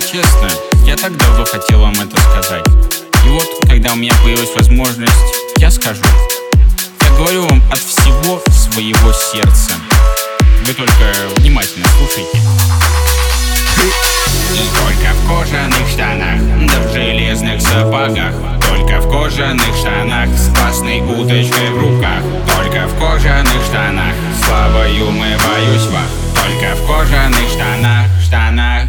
честно, я так давно хотел вам это сказать. И вот, когда у меня появилась возможность, я скажу. Я говорю вам от всего своего сердца. Вы только внимательно слушайте. И только в кожаных штанах, да в железных сапогах. Только в кожаных штанах, с классной удочкой в руках. Только в кожаных штанах, славою умываюсь в ах. Только в кожаных штанах, штанах.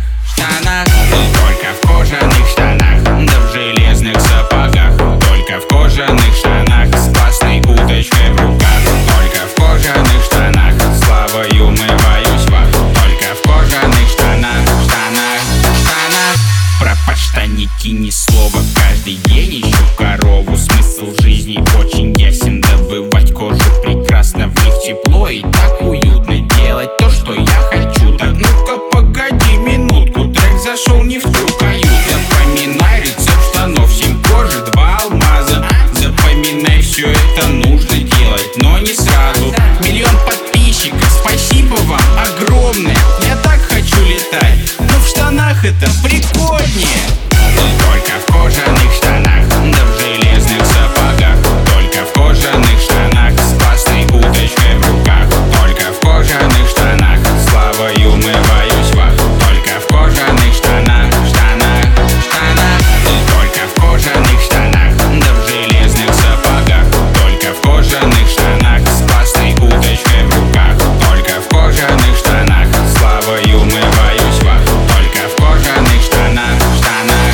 И только в кожаных штанах, да в железных сапогах. Только в кожаных штанах, с классной удочкой в руках. Только в кожаных штанах, славою умываюсь в ах. Только в кожаных штанах, штанах. Про подштанники ни слова, каждый день ищу корову. Смысл жизни очень ясен, добывать кожу прекрасно, в них тепло и так уютно. Делать то, что я хочу. Так ну-ка погоди минутку, трек зашел не в ту каюту. Запоминай рецепт штанов, 7 кожи, 2 алмаза. Запоминай, все это нужно делать, но не сразу. 1 000 000 подписчиков, спасибо вам огромное. Я так хочу летать, но в штанах это прикольнее. Только в кожаных штанах, да в железных сапогах. Только в кожаных штанах, с классной удочкой в руках. Только в кожаных штанах, славою умываюсь в ах. Только в кожаных штанах, штанах. Только в кожаных штанах, да в железных сапогах. Только в кожаных штанах, с классной удочкой в руках. Только в кожаных штанах, славою умываюсь в ах. Только в кожаных штанах, штанах.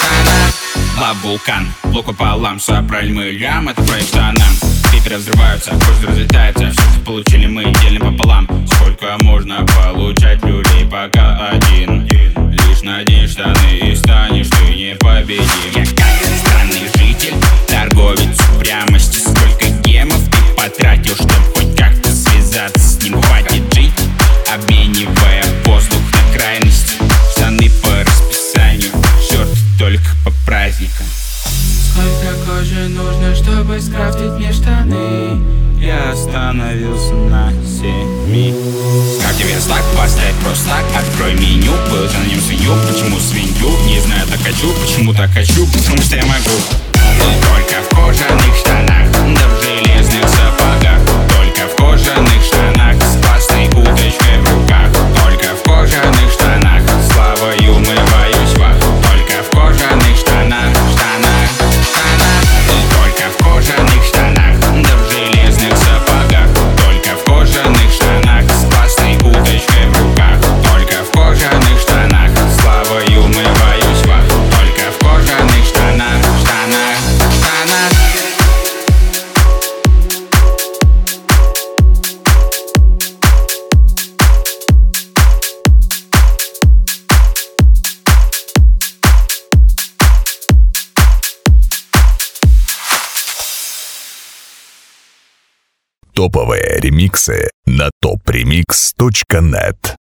Вулкан, блок пополам, собрали мы лям, это проект штанам. Клипы разрываются, кожа разлетается, все заполучили мы делим пополам. Сколько можно получать людей, пока один. Лишь надень штаны и станешь ты непобедим. Я как странный житель, торговец упрямости. Сколько гемов ты потратил, чтоб хоть как-то связаться с ним. Хватит жить, обменивая воздух на крайности. Штаны по расписанию, шорты только по праздникам. Сколько кожи нужно, чтобы скрафтить мне штаны? Я остановился на 7. Скрафти верстак, поставь просто так. Открой меню, положи на нем свинью. Почему свинью? Не знаю, так хочу. Почему так хочу? Потому что я могу. Только в кожаных штанах, да в железных сапогах. Только в кожаных штанах, с классной удочкой в руках. Только в кожаных штанах, славою умываюсь в ах. Только в кожаных штанах, штанах. Только в кожаных штанах, да в железных сапогах. Только в кожаных штанах, с классной удочкой в руках. Только в кожаных штанах, славою умываюсь в ах. Только в кожаных штанах, штанах. Топовые ремиксы на topremix.net.